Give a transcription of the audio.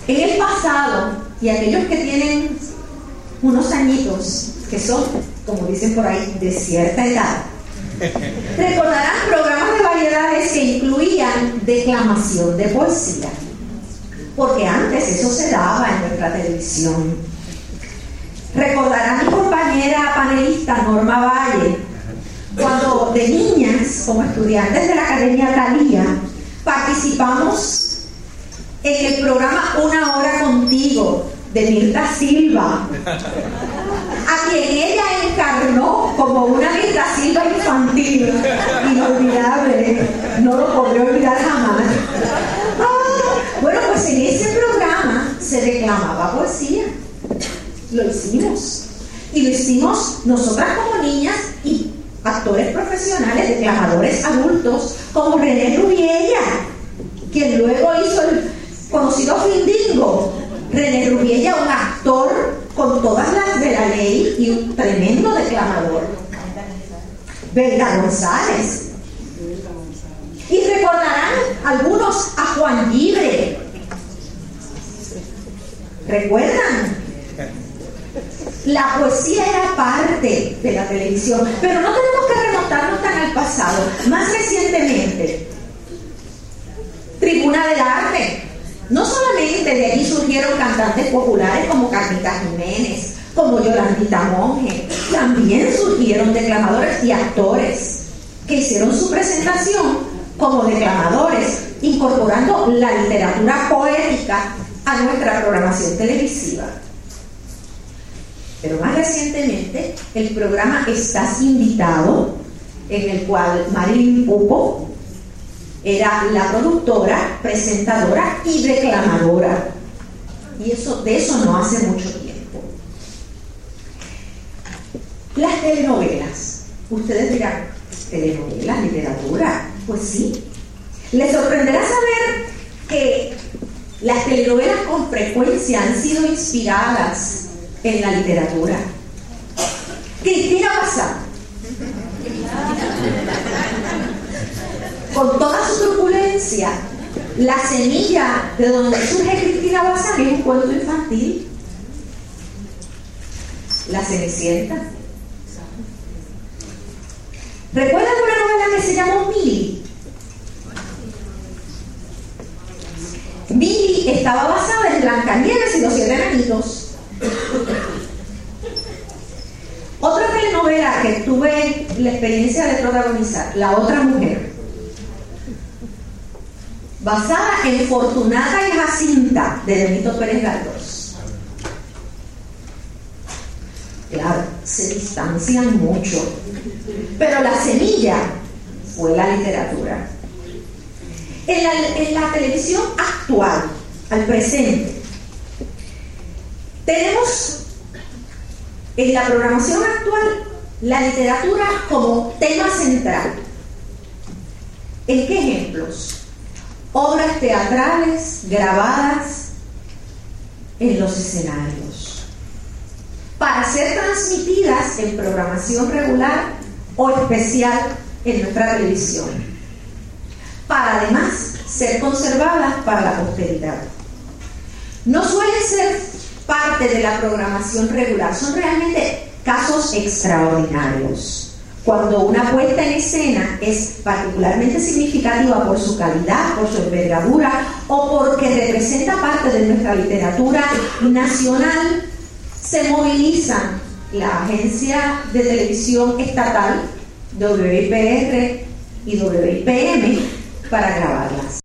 En el pasado, y aquellos que tienen unos añitos, que son, como dicen por ahí, de cierta edad, recordarán programas de variedades que incluían declamación de poesía, porque antes eso se daba en nuestra televisión. Recordará mi compañera panelista Norma Valle, cuando de niñas, como estudiantes de la Academia Thalía, participamos en el programa Una Hora Contigo, de Mirta Silva, a quien ella encarnó como una Mirta Silva infantil, inolvidable, no lo podré olvidar jamás. Bueno, pues en ese programa se declamaba poesía. Lo hicimos. Y lo hicimos nosotras como niñas y actores profesionales, declamadores adultos, como René Rubiella, quien luego hizo el conocido Findingo. René Rubiella, un actor con todas las de la ley y un tremendo declamador. Belda González. Y recordarán algunos a Juan Libre. ¿Recuerdan? La poesía era parte de la televisión, pero no tenemos que remontarnos tan al pasado. Más recientemente, Tribuna del Arte. No solamente de allí surgieron cantantes populares como Carmita Jiménez, como Yolandita Monge, también surgieron declamadores y actores que hicieron su presentación como declamadores, incorporando la literatura poética a nuestra programación televisiva. Pero más recientemente, el programa Estás Invitado, en el cual Marilyn Pupo era la productora, presentadora y declamadora. Y de eso no hace mucho tiempo. Las telenovelas. Ustedes dirán, ¿telenovelas, literatura? Pues sí. Les sorprenderá saber que las telenovelas con frecuencia han sido inspiradas en la literatura. Cristina Bazán, con toda su turbulencia, la semilla de donde surge Cristina Bazán es un cuento infantil, La Cenicienta. ¿Recuerdan una novela que se llamó Mili? Mili estaba basada en Blancanieves y los 7 enanitos. Otra telenovela que tuve la experiencia de protagonizar, La Otra Mujer, basada en Fortunata y Jacinta de Benito Pérez Galdós. Claro, se distancian mucho, pero la semilla fue la literatura. En la televisión actual, al presente, tenemos en la programación actual la literatura como tema central. ¿En qué ejemplos? Obras teatrales grabadas en los escenarios para ser transmitidas en programación regular o especial en nuestra televisión, para además ser conservadas para la posteridad. No suelen ser parte de la programación regular, son realmente casos extraordinarios, cuando una puesta en escena es particularmente significativa por su calidad, por su envergadura o porque representa parte de nuestra literatura nacional. Se movilizan la agencia de televisión estatal, WIPR y WIPM, para grabarlas.